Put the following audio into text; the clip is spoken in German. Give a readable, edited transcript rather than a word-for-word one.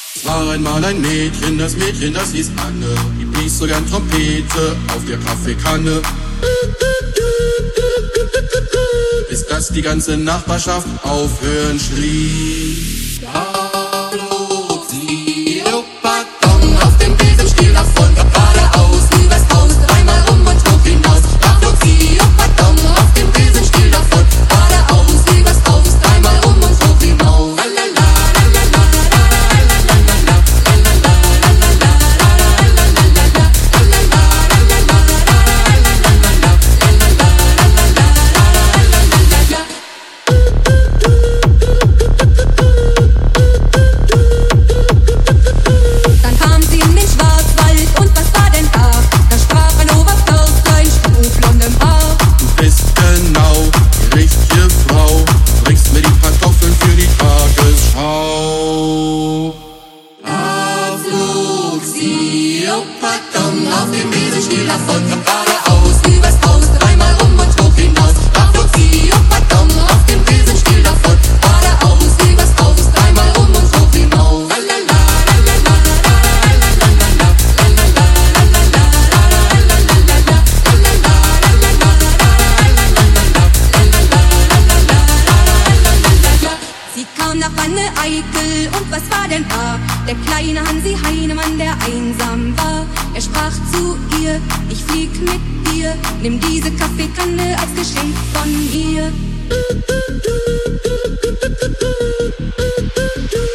Es war einmal ein Mädchen, das hieß Anne. Die blies so gern Trompete auf der Kaffeekanne. Bis dass die ganze Nachbarschaft aufhören schrie. Da flog sie, Luftballon auf dem Besenstiel davon, geradeaus übers Haus, dreimal rum und hoch hinaus. Da flog sie, Luftballon auf dem Besenstiel davon, geradeaus übers Haus, dreimal rum und hoch hinaus. Der kleine Hansi Heinemann, der einsam war, er sprach zu ihr, ich flieg mit dir, nimm diese Kaffeekanne als Geschenk von mir.